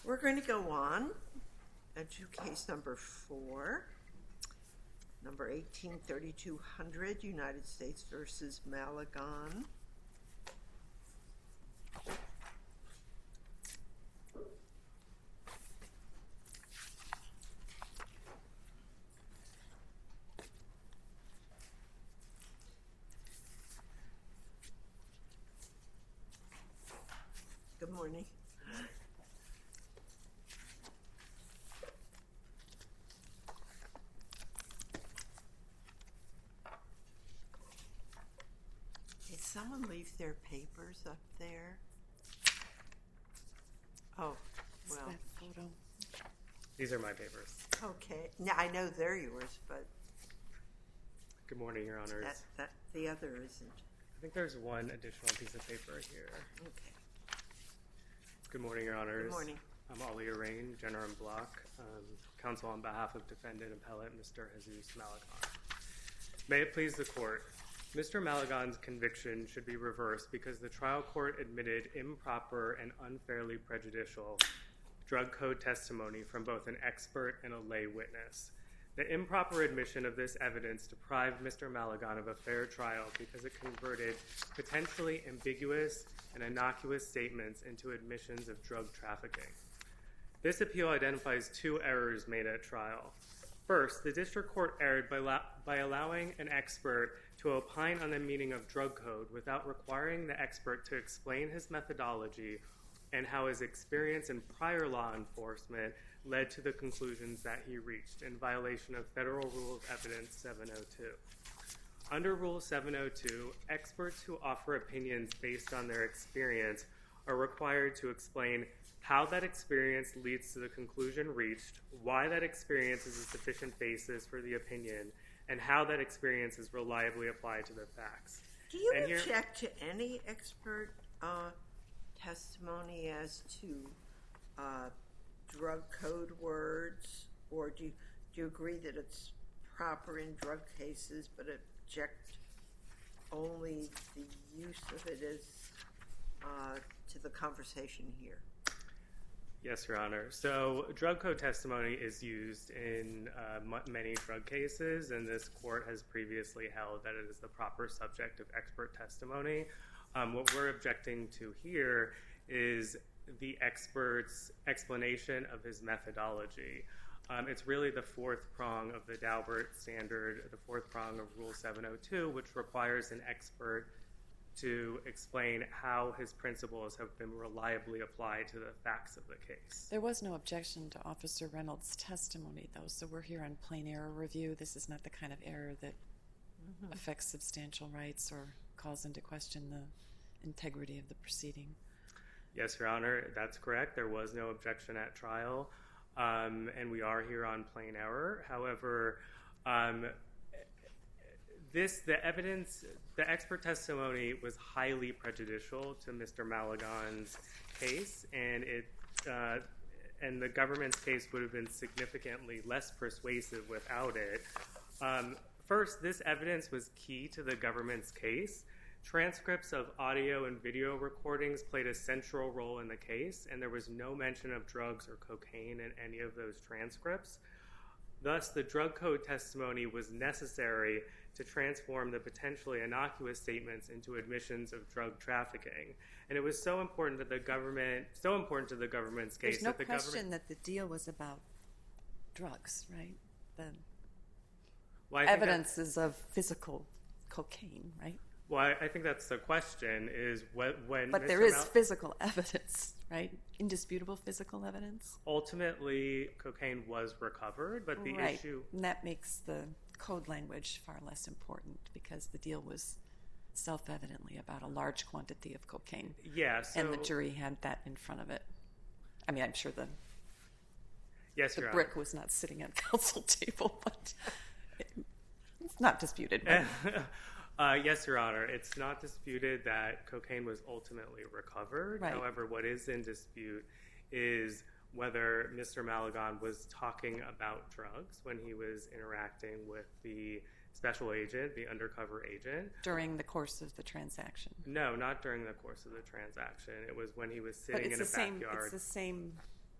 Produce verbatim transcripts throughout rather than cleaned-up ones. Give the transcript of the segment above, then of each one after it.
We're going to go on to case number four, number eighteen thirty-two hundred, United States v. Malegan. Good morning. Did someone leave their papers up there? Oh, well. That photo. These are my papers. Okay. Now, I know they're yours, but Good morning, Your Honors. that, that the other isn't. I think there's one additional piece of paper here. Okay. Good morning, Your Honors. Good morning. I'm Ali Arain, Jenner and Block, um, counsel on behalf of defendant appellate Mister Jesus Malegan. May it please the court, Mister Malegan's conviction should be reversed because the trial court admitted improper and unfairly prejudicial drug code testimony from both an expert and a lay witness. The improper admission of this evidence deprived Mister Malegan of a fair trial because it converted potentially ambiguous and innocuous statements into admissions of drug trafficking. This appeal identifies two errors made at trial. First, the district court erred by, la- by allowing an expert to opine on the meaning of drug code without requiring the expert to explain his methodology and how his experience in prior law enforcement led to the conclusions that he reached in violation of Federal Rule of Evidence seven oh two. Under Rule seven oh two, experts who offer opinions based on their experience are required to explain how that experience leads to the conclusion reached, why that experience is a sufficient basis for the opinion, and how that experience is reliably applied to the facts. Do you And here- object to any expert uh, testimony as to uh, drug code words, or do you, do you agree that it's proper in drug cases, but object only the use of it as uh, to the conversation here? Yes, Your Honor. So drug code testimony is used in uh, m- many drug cases, and this court has previously held that it is the proper subject of expert testimony. Um, what we're objecting to here is the expert's explanation of his methodology. Um, it's really the fourth prong of the Daubert standard, the fourth prong of Rule seven oh two, which requires an expert to explain how his principles have been reliably applied to the facts of the case. There was no objection to Officer Reynolds' testimony, though, so we're here on plain error review. This is not the kind of error that mm-hmm. affects substantial rights or calls into question the integrity of the proceeding. Yes, Your Honor, that's correct. There was no objection at trial, um, and we are here on plain error. However, um, this the evidence, the expert testimony was highly prejudicial to Mister Malegan's case, and it uh, and the government's case would have been significantly less persuasive without it. Um, first, this evidence was key to the government's case. Transcripts of audio and video recordings played a central role in the case, and there was no mention of drugs or cocaine in any of those transcripts. Thus, the drug code testimony was necessary to transform the potentially innocuous statements into admissions of drug trafficking. And it was so important that the government, so important to the government's case. There's no that the question government, that the deal was about drugs, right? The well, I think evidence that, is of physical cocaine, right? Well, I, I think that's the question, is what, when But Mister there is Mal- physical evidence, right? Indisputable physical evidence? Ultimately, cocaine was recovered, but the right. issue... And that makes the code language far less important because the deal was self-evidently about a large quantity of cocaine. Yeah, so... And the jury had that in front of it. I mean, I'm sure the, yes, the Your brick Honor. was not sitting at counsel table, but it, it's not disputed. But Uh, yes, Your Honor. It's not disputed that cocaine was ultimately recovered. Right. However, what is in dispute is whether Mister Malegan was talking about drugs when he was interacting with the special agent, the undercover agent. During the course of the transaction? No, not during the course of the transaction. It was when he was sitting but it's in the a same, backyard. It's the same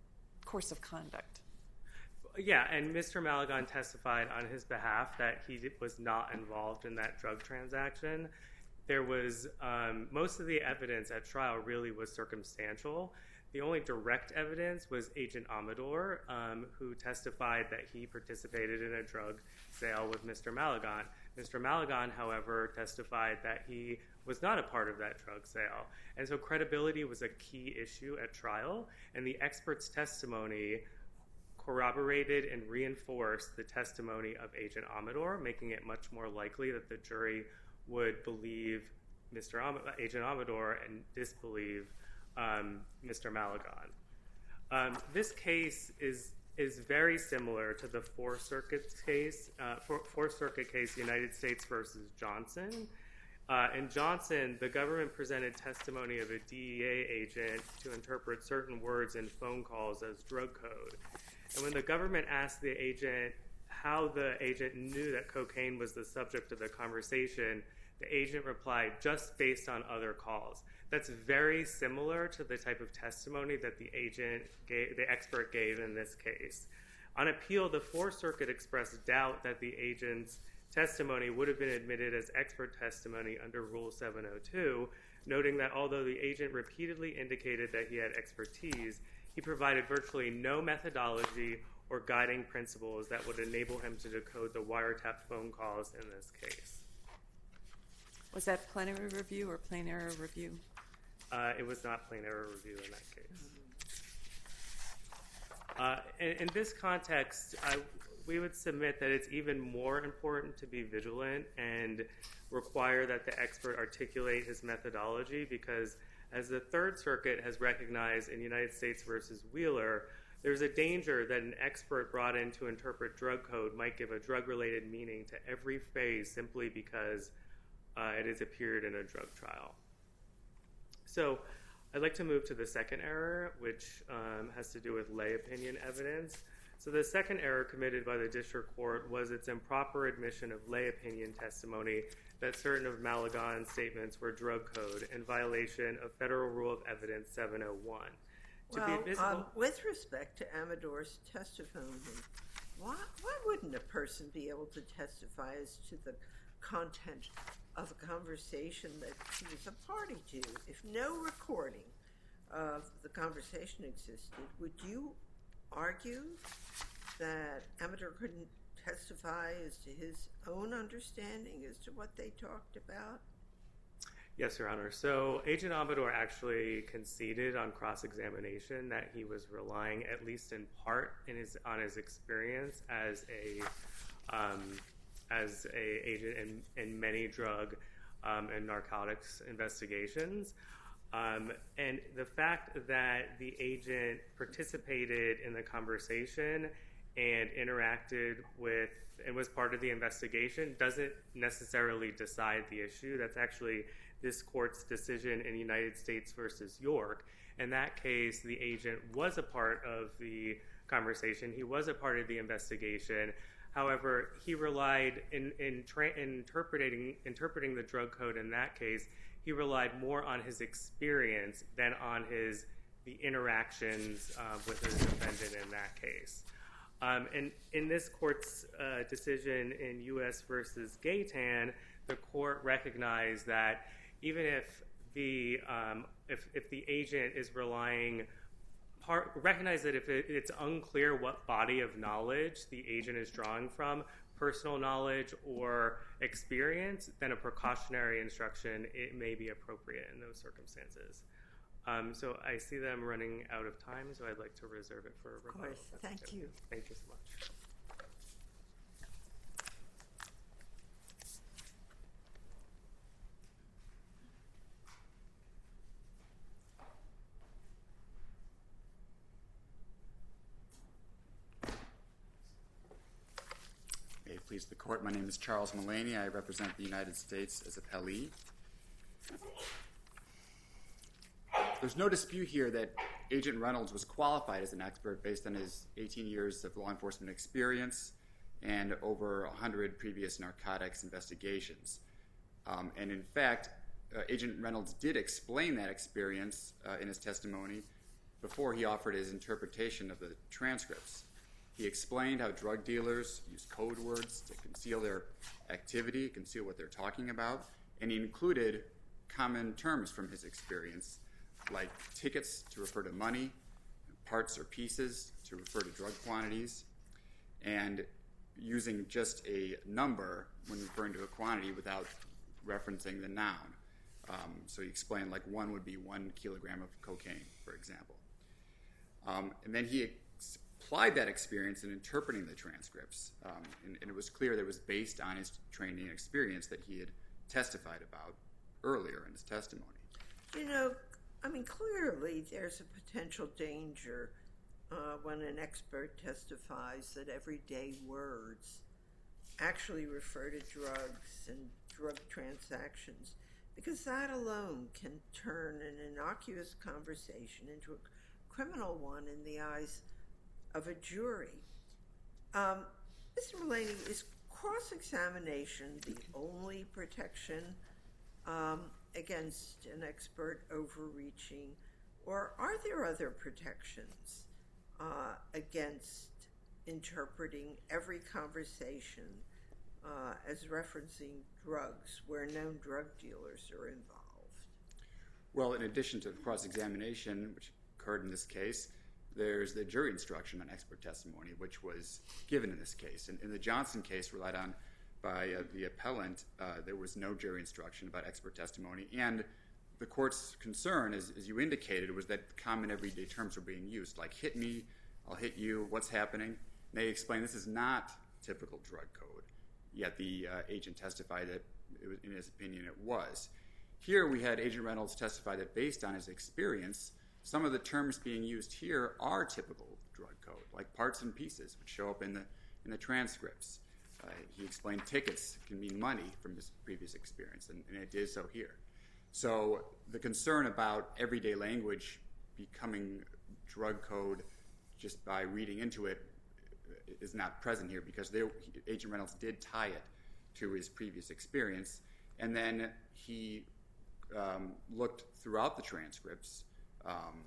course of conduct. Yeah, and Mister Malagon testified on his behalf that he was not involved in that drug transaction. There was, um, most of the evidence at trial really was circumstantial. The only direct evidence was Agent Amador, um, who testified that he participated in a drug sale with Mister Malagon. Mister Malagon, however, testified that he was not a part of that drug sale. And so credibility was a key issue at trial, and the expert's testimony corroborated and reinforced the testimony of Agent Amador, making it much more likely that the jury would believe Mister Am- Agent Amador and disbelieve um, Mister Malagon. Um, this case is is very similar to the Fourth Circuit case, uh, Fourth Circuit case, United States versus Johnson. Uh, in Johnson, the government presented testimony of a D E A agent to interpret certain words in phone calls as drug code. And when the government asked the agent how the agent knew that cocaine was the subject of the conversation, the agent replied, just based on other calls. That's very similar to the type of testimony that the agent gave, the expert gave in this case. On appeal, the Fourth Circuit expressed doubt that the agent's testimony would have been admitted as expert testimony under Rule seven oh two, noting that although the agent repeatedly indicated that he had expertise, he provided virtually no methodology or guiding principles that would enable him to decode the wiretap phone calls in this case. Was that plenary review or plain error review? Uh, it was not plain error review in that case. Uh, in, in this context, I, we would submit that it's even more important to be vigilant and require that the expert articulate his methodology, because as the Third Circuit has recognized in United States versus Wheeler, there's a danger that an expert brought in to interpret drug code might give a drug-related meaning to every phrase simply because uh, it has appeared in a drug trial. So I'd like to move to the second error, which um, has to do with lay opinion evidence. So the second error committed by the district court was its improper admission of lay opinion testimony that certain of Malagon's statements were drug code in violation of Federal Rule of Evidence seven oh one. To well, be admissible, um, with respect to Amador's testimony, why, why wouldn't a person be able to testify as to the content of a conversation that he was a party to? If no recording of the conversation existed, would you argue that Amador couldn't testify as to his own understanding as to what they talked about? Yes, Your Honor. So Agent Amador actually conceded on cross-examination that he was relying, at least in part, in his, on his experience as a um, as a agent in, in many drug um, and narcotics investigations. Um, and the fact that the agent participated in the conversation and interacted with and was part of the investigation doesn't necessarily decide the issue. That's actually this court's decision in United States versus York. In that case, the agent was a part of the conversation. He was a part of the investigation. However, he relied in, in, tra- in interpreting, interpreting the drug code in that case, he relied more on his experience than on his the interactions uh, with his defendant in that case. Um, and in this court's uh, decision in U S versus Gaytan, the court recognized that even if the um, if if the agent is relying, part, recognize that if it, it's unclear what body of knowledge the agent is drawing from, personal knowledge or experience, then a precautionary instruction it may be appropriate in those circumstances. Um, so I see them running out of time, so I'd like to reserve it for rebuttal. Of course. Thank you. Thank you so much. May it please the court, my name is Charles Mullaney. I represent the United States as appellee. There's no dispute here that Agent Reynolds was qualified as an expert based on his eighteen years of law enforcement experience and over one hundred previous narcotics investigations. Um, and in fact, uh, Agent Reynolds did explain that experience uh, in his testimony before he offered his interpretation of the transcripts. He explained how drug dealers use code words to conceal their activity, conceal what they're talking about, and he included common terms from his experience, like tickets to refer to money, parts or pieces to refer to drug quantities, and using just a number when referring to a quantity without referencing the noun. Um, so he explained like one would be one kilogram of cocaine, for example. Um, and then he ex- applied that experience in interpreting the transcripts, um, and, and it was clear that it was based on his training and experience that he had testified about earlier in his testimony. You know, I mean, clearly there's a potential danger uh, when an expert testifies that everyday words actually refer to drugs and drug transactions, because that alone can turn an innocuous conversation into a criminal one in the eyes of a jury. Um, Mister Mullaney, is cross-examination the only protection um, against an expert overreaching, or are there other protections uh, against interpreting every conversation uh, as referencing drugs where known drug dealers are involved? Well, in addition to the cross-examination, which occurred in this case, there's the jury instruction on expert testimony, which was given in this case. And in the Johnson case relied on by uh, the appellant, uh, there was no jury instruction about expert testimony. And the court's concern, as, as you indicated, was that common everyday terms were being used, like hit me, I'll hit you, what's happening? And they explained this is not typical drug code, yet the uh, agent testified that, it was, in his opinion, it was. Here we had Agent Reynolds testify that based on his experience, some of the terms being used here are typical drug code, like parts and pieces, which show up in the in the transcripts. Uh, he explained tickets can mean money from his previous experience, and, and it did so here. So the concern about everyday language becoming drug code just by reading into it is not present here, because they, Agent Reynolds did tie it to his previous experience, and then he um, looked throughout the transcripts um,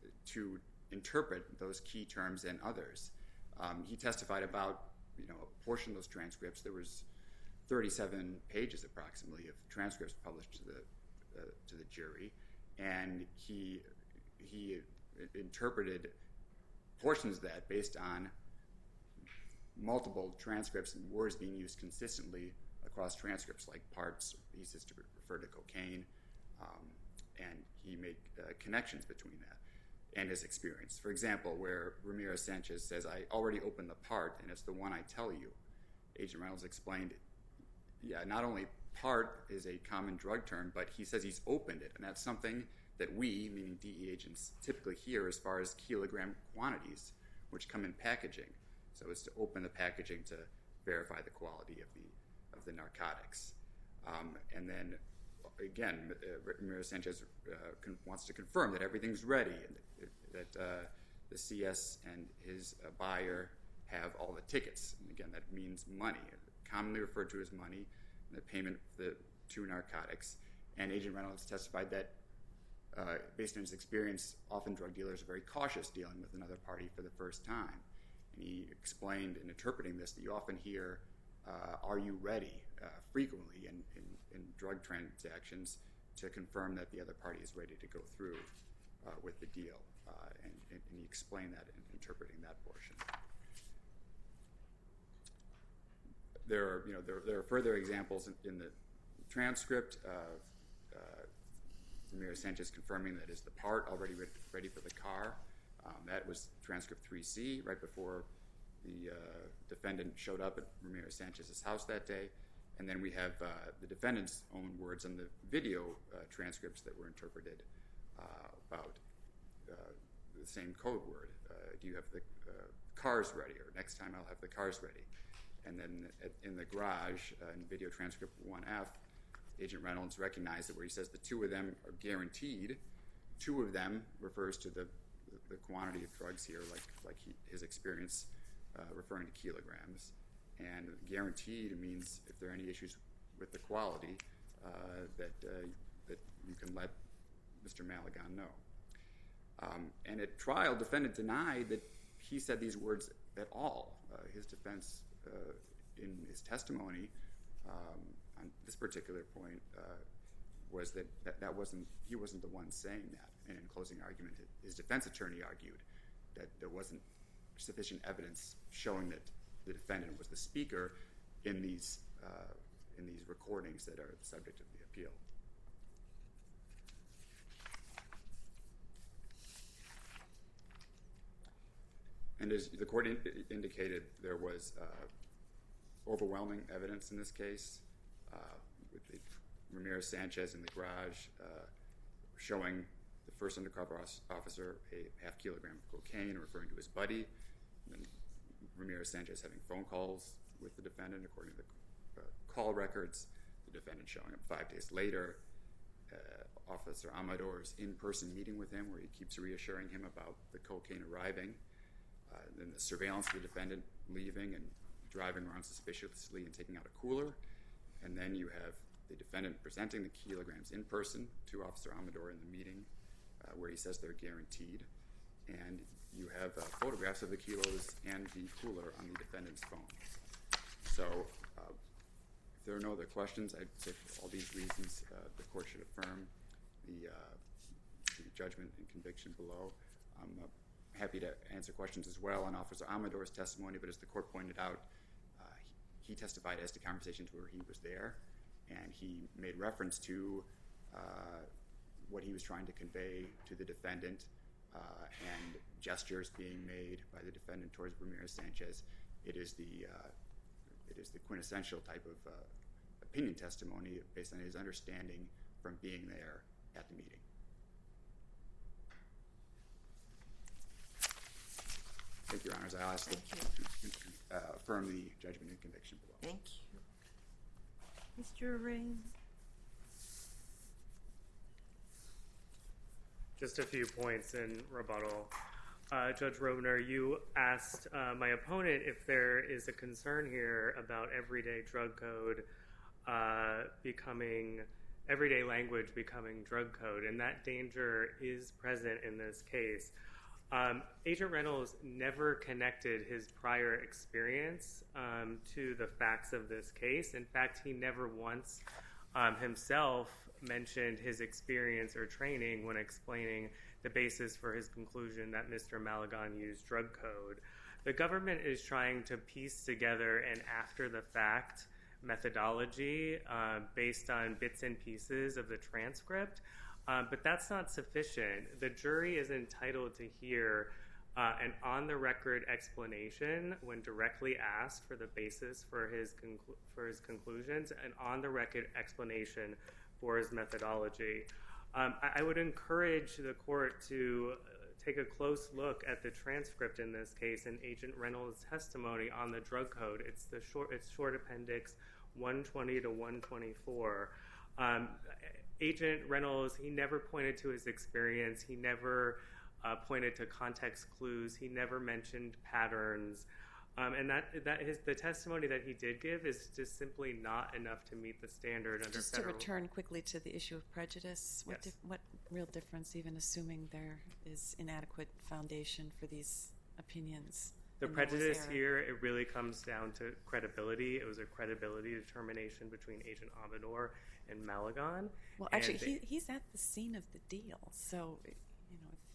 to interpret those key terms and others. Um, he testified about, you know, a portion of those transcripts. There was thirty-seven pages approximately of transcripts published to the uh, to the jury, and he he interpreted portions of that based on multiple transcripts and words being used consistently across transcripts, like parts or pieces to refer to cocaine, um, and he made uh, connections between that and his experience. For example, where Ramirez Sanchez says, "I already opened the part, and it's the one I tell you," Agent Reynolds explained, yeah, not only part is a common drug term, but he says he's opened it, and that's something that we, meaning D E agents, typically hear as far as kilogram quantities, which come in packaging. So it's to open the packaging to verify the quality of the of the narcotics. Um, and then, again, uh, Ramirez Sanchez uh, con- wants to confirm that everything's ready, and that uh, the C S and his uh, buyer have all the tickets. And again, that means money, commonly referred to as money, and the payment for the two narcotics. And Agent Reynolds testified that, uh, based on his experience, often drug dealers are very cautious dealing with another party for the first time. And he explained in interpreting this that you often hear, uh, are you ready, uh, frequently in, in, in drug transactions to confirm that the other party is ready to go through uh, with the deal. Uh, and, and he explained that in interpreting that portion. There are, you know, there, there are further examples in, in the transcript of uh, Ramirez Sanchez confirming that is the part already re- ready for the car. Um, that was transcript three C, right before the uh, defendant showed up at Ramirez Sanchez's house that day. And then we have uh, the defendant's own words on the video uh, transcripts that were interpreted uh, about uh, the same code word. Uh, do you have the uh, cars ready? Or next time I'll have the cars ready. And then at, in the garage, uh, in video transcript one F, Agent Reynolds recognized that where he says the two of them are guaranteed, two of them refers to the the quantity of drugs here, like like he, his experience uh, referring to kilograms. And guaranteed means if there are any issues with the quality, uh, that uh, that you can let Mister Maligan know. Um, and at trial, defendant denied that he said these words at all. Uh, his defense uh, in his testimony um, on this particular point uh, was that, that that wasn't he wasn't the one saying that. And in closing argument, his defense attorney argued that there wasn't sufficient evidence showing that the defendant was the speaker in these uh, in these recordings that are the subject of the appeal. And as the court in- indicated, there was uh, overwhelming evidence in this case uh, with the Ramirez-Sanchez in the garage uh, showing the first undercover officer a half kilogram of cocaine, referring to his buddy, and then Ramirez-Sanchez having phone calls with the defendant, according to the uh, call records, the defendant showing up five days later, uh, Officer Amador's in-person meeting with him where he keeps reassuring him about the cocaine arriving, uh, then the surveillance of the defendant leaving and driving around suspiciously and taking out a cooler, and then you have the defendant presenting the kilograms in person to Officer Amador in the meeting uh, where he says they're guaranteed, and you have uh, photographs of the kilos and the cooler on the defendant's phone. So uh, if there are no other questions, I'd say for all these reasons uh, the court should affirm the, uh, the judgment and conviction below. I'm uh, happy to answer questions as well on Officer Amador's testimony, but as the court pointed out, uh, he, he testified as to conversations where he was there, and he made reference to uh, what he was trying to convey to the defendant uh, and gestures being made by the defendant towards Ramirez-Sanchez. It is the uh, it is the quintessential type of uh, opinion testimony based on his understanding from being there at the meeting. Thank you, Your Honors. I'll ask Thank to uh, affirm the judgment and conviction below. Thank you. Mister Rain. Just a few points in rebuttal. Uh, Judge Rovner, you asked uh, my opponent if there is a concern here about everyday drug code uh, becoming, everyday language becoming drug code, and that danger is present in this case. Um, Agent Reynolds never connected his prior experience um, to the facts of this case. In fact, he never once um, himself mentioned his experience or training when explaining the basis for his conclusion that Mister Maligan used drug code. The government is trying to piece together an after-the-fact methodology uh, based on bits and pieces of the transcript, uh, but that's not sufficient. The jury is entitled to hear uh, an on-the-record explanation when directly asked for the basis for his conclu- for his conclusions, an on-the-record explanation for his methodology. Um, I, I would encourage the court to uh, take a close look at the transcript in this case and Agent Reynolds' testimony on the drug code. It's the short, it's short appendix one twenty to one twenty-four. Um, Agent Reynolds, he never pointed to his experience. He never uh, pointed to context clues. He never mentioned patterns. Um, and that that his the testimony that he did give is just simply not enough to meet the standard under just federal. To return quickly to the issue of prejudice, what, Yes. dif- what real difference, even assuming there is inadequate foundation for these opinions? The and there was prejudice error? here, it really comes down to credibility. It was a credibility determination between Agent Amador and Maligan. Well, and actually, they- he, he's at the scene of the deal, so you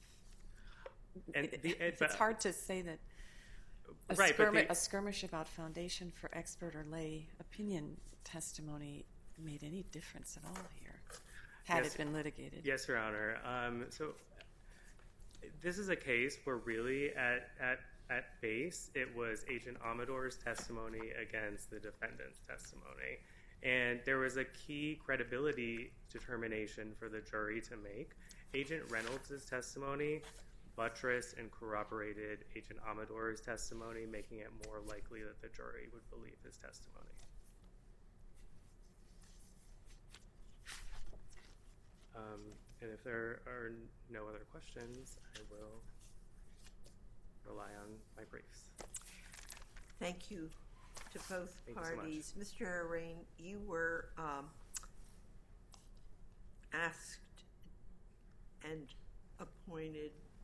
know, And it, the- it- it's but- hard to say that a, Right, but skirmi- the- a skirmish about foundation for expert or lay opinion testimony made any difference at all here, had Yes. it been litigated. Yes, Your Honor. Um, so this is a case where really at, at, at base, it was Agent Amador's testimony against the defendant's testimony. And there was a key credibility determination for the jury to make. Agent Reynolds' testimony buttressed and corroborated Agent Amador's testimony, making it more likely that the jury would believe his testimony. Um, and if there are no other questions, I will rely on my briefs. Thank you to both Thank you so much. parties. Mister Rain, you were um, asked and appointed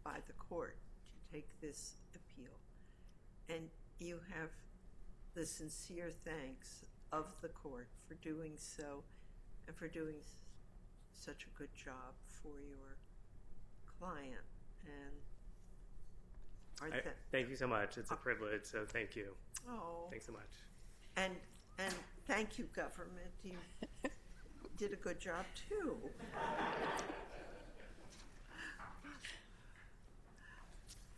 by the court to take this appeal. And you have the sincere thanks of the court for doing so and for doing s- such a good job for your client. And are I, that, thank you so much. It's a privilege, so thank you. oh, Thanks so much. and and thank you, government. You did a good job too.